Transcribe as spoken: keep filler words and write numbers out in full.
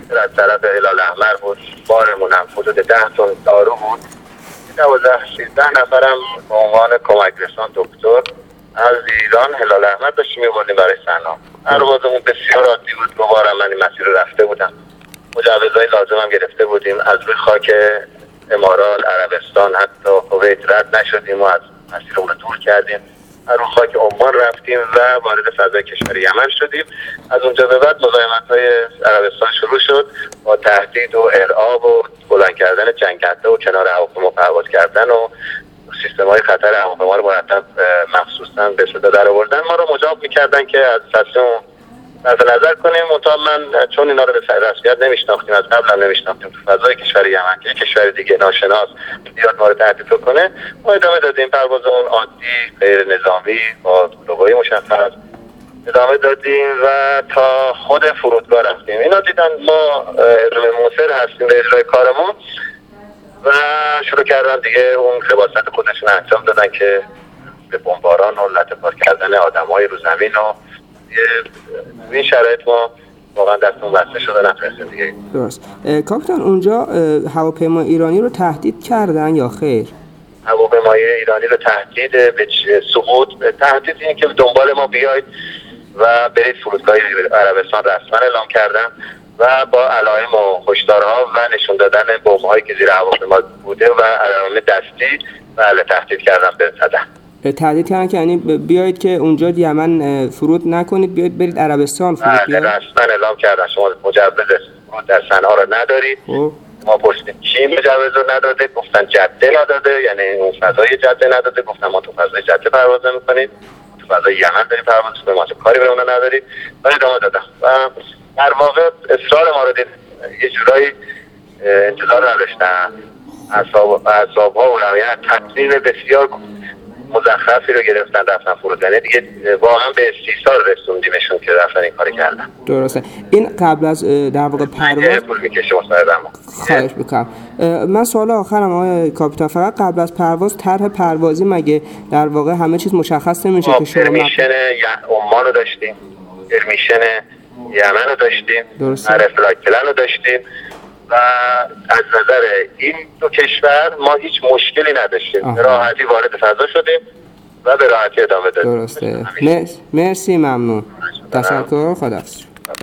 از طرف هلال احمر بود. بارمون هم حدود ده تن دارو بود. دوازده سیزده نفرم به عنوان کمک رسان دکتر از ایران هلال احمر داشتیم می‌بردیم برای صنعا. پروازمون بسیار عادی بود. دوباره من این مسیر رو رفته بودم. مجوزهای لازم هم گرفته بودیم. از روی خاک امارات، عربستان، حتی کویت رد نشدیم و از مسیرمون رو دور کردیم. از روی خاک عمان رفتیم و وارد فضای کشور یمن شدیم. از اونجا به بعد مزاحمت‌های عربستان شروع شد با تهدید و ارعاب و بلند کردن جنگنده و کنار هواپیما پرواز کردن و سیستم‌های خطر هواپیما رو مرتب مخصوصاً به صدا در آوردن. ما رو مجاب می‌کردن که از تصمیم صرف نظر کنیم. منتها من چون اینا رو به رسمیت نمیشناختیم، از قبل هم نمیشناختیم، تو فضای کشور یمن که کشور دیگه ناشناس بیاد ما رو تهدید کنه، ما ادامه دادیم. پروازمون عادی غیر نظامی با لوگوی مشخص ادامه دادیم و تا خود فرودگاه رفتیم. اینا دیدن ما مصر هستیم به اجرای کارمون و شروع کردن دیگه اون لباست خودشون انجام دادن که به بمباران و لطفات کردن آدم‌های رو زمین و این شرایط ما واقعا دستمون بسته شده نتونستیم دیگه. درست. کاپیتان اونجا هواپیما ایرانی رو تهدید کردن یا خیر؟ هواپیمای ایرانی رو تهدید به سقوط، تهدید این که دنبال ما بیاید و برید فرودگاه عربستان رسما اعلام کردن و با علائم و هشدارها و نشون دادن بمب‌هایی که زیر هواپیما بوده و علائم دستی بله تهدید کردن به زدن. تهدید کردن که یعنی بیایید که اونجا یمن فرود نکنید، بیایید برید عربستان فرود بیایید. بله رسما اعلام کردن شما مجوز فرود در صنعا رو ندارید. او. ما پرسیدیم کی مجوز رو نداده، گفتن جده نداده، یعنی اون فضای جده نداده. گفتن ما تو فضای جده پرواز نمی‌کنیم، تو فضای یمن داریم پرواز می‌کنیم، ما کاری به اونها نداریم. و ادامه دادن و در واقع اصرار ما رو دید یه جورایی انتظار نداشتن. اعصاب اعصاب‌ها و رعایت تصمیم بسیار مزخرفی رو گرفتن رفتن فرودگاه دیگه. واقعا به استیصال رسوندیمشون که رفتن این کارو کردن. درسته. این قبل از در واقع پرواز پول میکشه مصاحبه‌ام. خواهش می‌کنم. من سوال آخرم آقای کاپیتان، فقط قبل از پرواز طرح پروازی مگه در واقع همه چیز مشخص نمیشه که شما پرمیشن عمان رو داشتیم، پرمیشن یمن رو داشتیم، فلایت پلن رو داشتیم و از نظر این دو کشور ما هیچ مشکلی نداشتیم. به راحتی وارد فضا شدیم و به راحتی ادامه دادیم. درسته. مرسی، ممنون. تشکر. خداحافظ.